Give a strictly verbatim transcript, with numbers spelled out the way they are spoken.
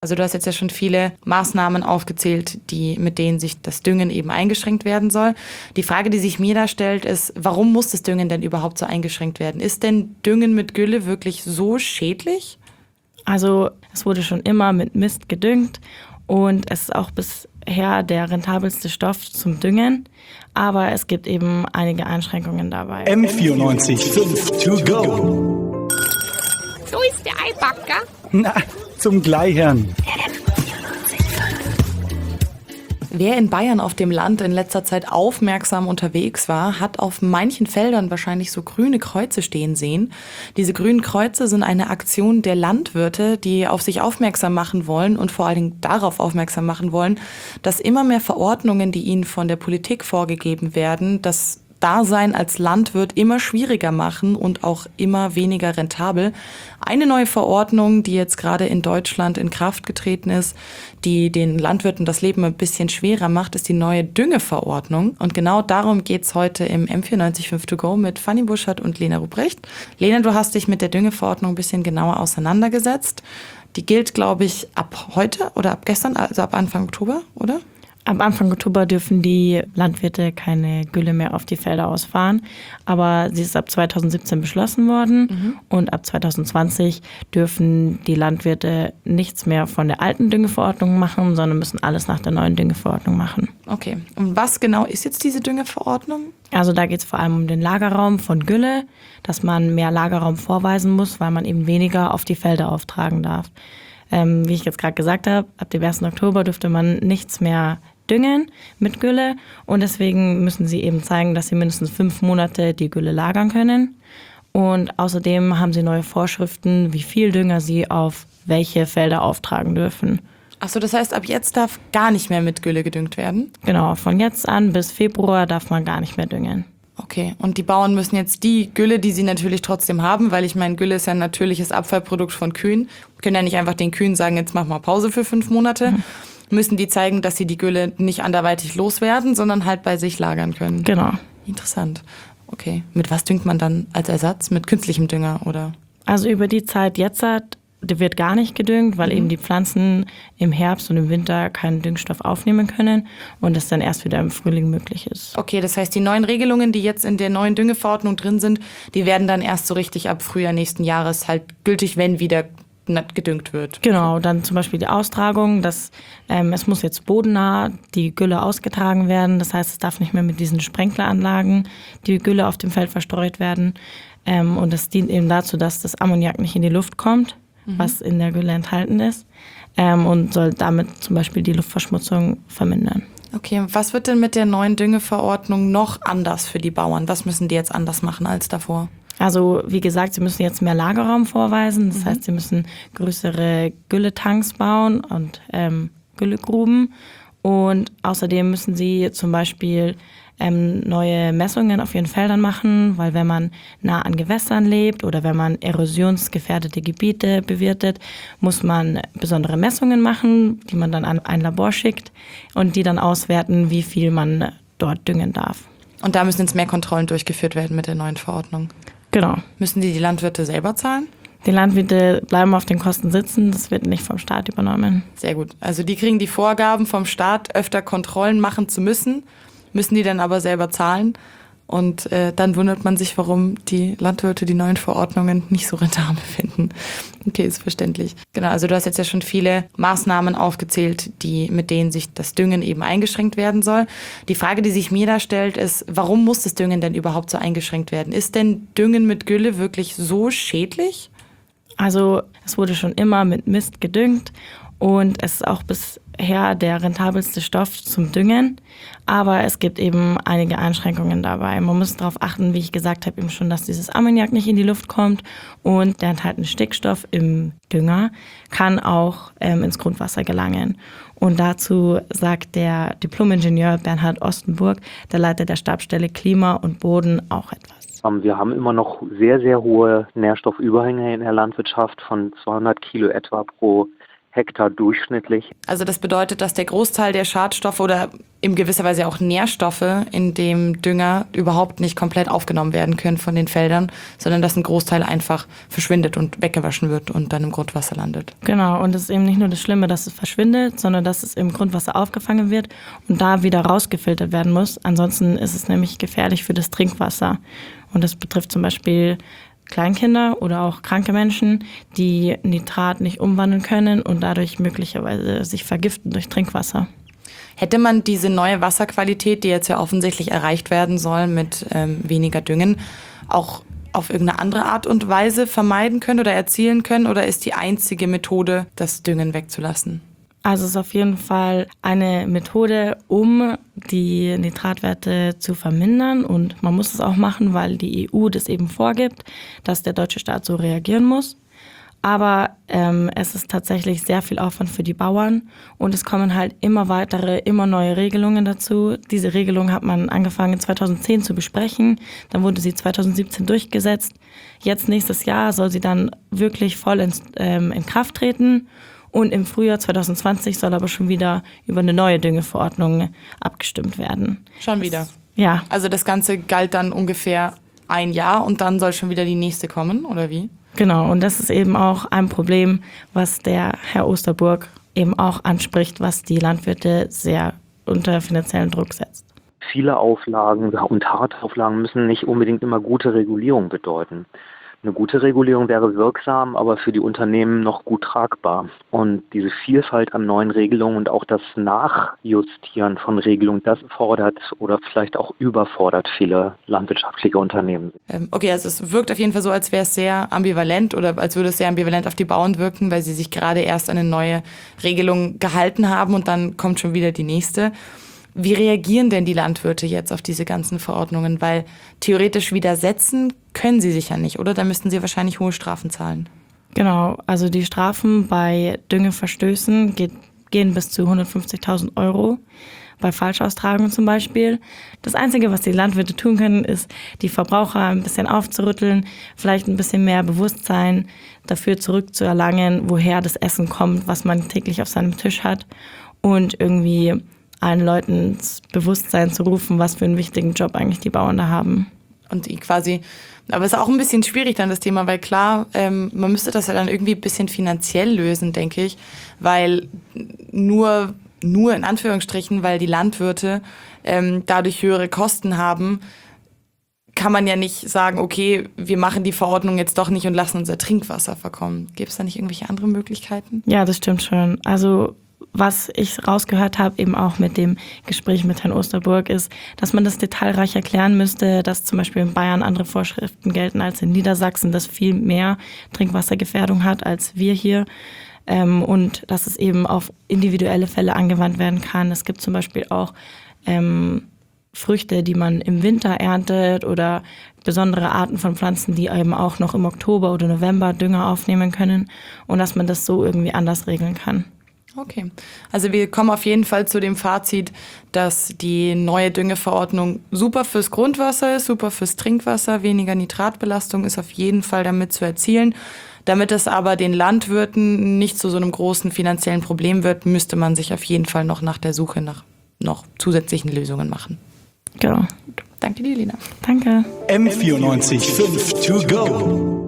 Also du hast jetzt ja schon viele Maßnahmen aufgezählt, die, mit denen sich das Düngen eben eingeschränkt werden soll. Die Frage, die sich mir da stellt, ist, warum muss das Düngen denn überhaupt so eingeschränkt werden? Ist denn Düngen mit Gülle wirklich so schädlich? Also es wurde schon immer mit Mist gedüngt und es ist auch bisher der rentabelste Stoff zum Düngen. Aber es gibt eben einige Einschränkungen dabei. M vierundneunzig Komma fünf to go. So ist der Eibacker. Na, zum Gleichern. Wer in Bayern auf dem Land in letzter Zeit aufmerksam unterwegs war, hat auf manchen Feldern wahrscheinlich so grüne Kreuze stehen sehen. Diese grünen Kreuze sind eine Aktion der Landwirte, die auf sich aufmerksam machen wollen und vor allen Dingen darauf aufmerksam machen wollen, dass immer mehr Verordnungen, die ihnen von der Politik vorgegeben werden, das Dasein als Landwirt immer schwieriger machen und auch immer weniger rentabel. Eine neue Verordnung, die jetzt gerade in Deutschland in Kraft getreten ist, die den Landwirten das Leben ein bisschen schwerer macht, ist die neue Düngeverordnung. Und genau darum geht's heute im M vierundneunzig Komma fünf to go mit Fanny Buschert und Lena Ruprecht. Lena, du hast dich mit der Düngeverordnung ein bisschen genauer auseinandergesetzt. Die gilt, glaube ich, ab heute oder ab gestern, also ab Anfang Oktober, oder? Ab Anfang Oktober dürfen die Landwirte keine Gülle mehr auf die Felder ausfahren, aber sie ist ab zweitausendsiebzehn beschlossen worden mhm. und ab zweitausendzwanzig dürfen die Landwirte nichts mehr von der alten Düngeverordnung machen, sondern müssen alles nach der neuen Düngeverordnung machen. Okay, und was genau ist jetzt diese Düngeverordnung? Also da geht es vor allem um den Lagerraum von Gülle, dass man mehr Lagerraum vorweisen muss, weil man eben weniger auf die Felder auftragen darf. Ähm, wie ich jetzt gerade gesagt habe, ab dem ersten Oktober dürfte man nichts mehr düngen mit Gülle und deswegen müssen sie eben zeigen, dass sie mindestens fünf Monate die Gülle lagern können. Und außerdem haben sie neue Vorschriften, wie viel Dünger sie auf welche Felder auftragen dürfen. Achso, das heißt, ab jetzt darf gar nicht mehr mit Gülle gedüngt werden? Genau, von jetzt an bis Februar darf man gar nicht mehr düngen. Okay, und die Bauern müssen jetzt die Gülle, die sie natürlich trotzdem haben, weil ich meine, Gülle ist ja ein natürliches Abfallprodukt von Kühen, können ja nicht einfach den Kühen sagen, jetzt mach mal Pause für fünf Monate, mhm. müssen die zeigen, dass sie die Gülle nicht anderweitig loswerden, sondern halt bei sich lagern können. Genau. Interessant. Okay, mit was düngt man dann als Ersatz? Mit künstlichem Dünger, oder? Also über die Zeit jetzt hat wird gar nicht gedüngt, weil mhm. eben die Pflanzen im Herbst und im Winter keinen Düngstoff aufnehmen können und es dann erst wieder im Frühling möglich ist. Okay, das heißt, die neuen Regelungen, die jetzt in der neuen Düngeverordnung drin sind, die werden dann erst so richtig ab Frühjahr nächsten Jahres halt gültig, wenn wieder gedüngt wird. Genau, dann zum Beispiel die Austragung, dass ähm, es muss jetzt bodennah die Gülle ausgetragen werden. Das heißt, es darf nicht mehr mit diesen Sprenkleranlagen die Gülle auf dem Feld verstreut werden. Ähm, und das dient eben dazu, dass das Ammoniak nicht in die Luft kommt, mhm. was in der Gülle enthalten ist, ähm, und soll damit zum Beispiel die Luftverschmutzung vermindern. Okay, was wird denn mit der neuen Düngeverordnung noch anders für die Bauern? Was müssen die jetzt anders machen als davor? Also wie gesagt, sie müssen jetzt mehr Lagerraum vorweisen. Das mhm. heißt, sie müssen größere Gülletanks bauen und ähm, Güllegruben. Und außerdem müssen sie zum Beispiel ähm, neue Messungen auf ihren Feldern machen, weil wenn man nah an Gewässern lebt oder wenn man erosionsgefährdete Gebiete bewirtet, muss man besondere Messungen machen, die man dann an ein Labor schickt und die dann auswerten, wie viel man dort düngen darf. Und da müssen jetzt mehr Kontrollen durchgeführt werden mit der neuen Verordnung? Genau. Müssen die die Landwirte selber zahlen? Die Landwirte bleiben auf den Kosten sitzen, das wird nicht vom Staat übernommen. Sehr gut. Also die kriegen die Vorgaben vom Staat, öfter Kontrollen machen zu müssen, müssen die dann aber selber zahlen. Und äh, dann wundert man sich, warum die Landwirte die neuen Verordnungen nicht so rentabel finden. Okay, ist verständlich. Genau, also du hast jetzt ja schon viele Maßnahmen aufgezählt, die, mit denen sich das Düngen eben eingeschränkt werden soll. Die Frage, die sich mir da stellt, ist, warum muss das Düngen denn überhaupt so eingeschränkt werden? Ist denn Düngen mit Gülle wirklich so schädlich? Also es wurde schon immer mit Mist gedüngt und es ist auch bisher der rentabelste Stoff zum Düngen. Aber es gibt eben einige Einschränkungen dabei. Man muss darauf achten, wie ich gesagt habe, eben schon, dass dieses Ammoniak nicht in die Luft kommt und der enthaltene Stickstoff im Dünger kann auch ähm, ins Grundwasser gelangen. Und dazu sagt der Diplomingenieur Bernhard Ostenburg, der Leiter der Stabsstelle Klima und Boden, auch etwas. Wir haben immer noch sehr, sehr hohe Nährstoffüberhänge in der Landwirtschaft von zweihundert Kilo etwa pro Hektar durchschnittlich. Also das bedeutet, dass der Großteil der Schadstoffe oder in gewisser Weise auch Nährstoffe in dem Dünger überhaupt nicht komplett aufgenommen werden können von den Feldern, sondern dass ein Großteil einfach verschwindet und weggewaschen wird und dann im Grundwasser landet. Genau, und es ist eben nicht nur das Schlimme, dass es verschwindet, sondern dass es im Grundwasser aufgefangen wird und da wieder rausgefiltert werden muss. Ansonsten ist es nämlich gefährlich für das Trinkwasser. Und das betrifft zum Beispiel Kleinkinder oder auch kranke Menschen, die Nitrat nicht umwandeln können und dadurch möglicherweise sich vergiften durch Trinkwasser. Hätte man diese neue Wasserqualität, die jetzt ja offensichtlich erreicht werden soll mit ähm, weniger Düngen, auch auf irgendeine andere Art und Weise vermeiden können oder erzielen können? Oder ist die einzige Methode, das Düngen wegzulassen? Also es ist auf jeden Fall eine Methode, um die Nitratwerte zu vermindern. Und man muss es auch machen, weil die E U das eben vorgibt, dass der deutsche Staat so reagieren muss. Aber ähm, es ist tatsächlich sehr viel Aufwand für die Bauern und es kommen halt immer weitere, immer neue Regelungen dazu. Diese Regelung hat man angefangen zweitausendzehn zu besprechen, dann wurde sie zweitausendsiebzehn durchgesetzt. Jetzt nächstes Jahr soll sie dann wirklich voll ins, ähm, in Kraft treten. Und im Frühjahr zweitausendzwanzig soll aber schon wieder über eine neue Düngeverordnung abgestimmt werden. Schon wieder? Das, ja. Also das Ganze galt dann ungefähr ein Jahr und dann soll schon wieder die nächste kommen, oder wie? Genau, und das ist eben auch ein Problem, was der Herr Osterburg eben auch anspricht, was die Landwirte sehr unter finanziellen Druck setzt. Viele Auflagen und harte Auflagen müssen nicht unbedingt immer gute Regulierung bedeuten. Eine gute Regulierung wäre wirksam, aber für die Unternehmen noch gut tragbar. Und diese Vielfalt an neuen Regelungen und auch das Nachjustieren von Regelungen, das fordert oder vielleicht auch überfordert viele landwirtschaftliche Unternehmen. Okay, also es wirkt auf jeden Fall so, als wäre es sehr ambivalent oder als würde es sehr ambivalent auf die Bauern wirken, weil sie sich gerade erst an eine neue Regelung gehalten haben und dann kommt schon wieder die nächste. Wie reagieren denn die Landwirte jetzt auf diese ganzen Verordnungen? Weil theoretisch widersetzen können sie sich ja nicht, oder? Da müssten sie wahrscheinlich hohe Strafen zahlen. Genau, also die Strafen bei Düngeverstößen geht, gehen bis zu hundertfünfzigtausend Euro. Bei Falschaustragungen zum Beispiel. Das Einzige, was die Landwirte tun können, ist, die Verbraucher ein bisschen aufzurütteln, vielleicht ein bisschen mehr Bewusstsein dafür zurückzuerlangen, woher das Essen kommt, was man täglich auf seinem Tisch hat und irgendwie allen Leuten ins Bewusstsein zu rufen, was für einen wichtigen Job eigentlich die Bauern da haben. Und die quasi, aber es ist auch ein bisschen schwierig dann das Thema, weil klar, ähm, man müsste das ja dann irgendwie ein bisschen finanziell lösen, denke ich, weil nur, nur in Anführungsstrichen, weil die Landwirte ähm, dadurch höhere Kosten haben, kann man ja nicht sagen, okay, wir machen die Verordnung jetzt doch nicht und lassen unser Trinkwasser verkommen. Gibt es da nicht irgendwelche andere Möglichkeiten? Ja, das stimmt schon. Also was ich rausgehört habe, eben auch mit dem Gespräch mit Herrn Osterburg, ist, dass man das detailreich erklären müsste, dass zum Beispiel in Bayern andere Vorschriften gelten als in Niedersachsen, das viel mehr Trinkwassergefährdung hat als wir hier. Ähm, und dass es eben auf individuelle Fälle angewandt werden kann. Es gibt zum Beispiel auch ähm, Früchte, die man im Winter erntet oder besondere Arten von Pflanzen, die eben auch noch im Oktober oder November Dünger aufnehmen können und dass man das so irgendwie anders regeln kann. Okay, also wir kommen auf jeden Fall zu dem Fazit, dass die neue Düngeverordnung super fürs Grundwasser ist, super fürs Trinkwasser, weniger Nitratbelastung ist auf jeden Fall damit zu erzielen. Damit es aber den Landwirten nicht zu so einem großen finanziellen Problem wird, müsste man sich auf jeden Fall noch nach der Suche nach noch zusätzlichen Lösungen machen. Genau. Danke dir, Lina. Danke. M vierundneunzig Komma fünf to go.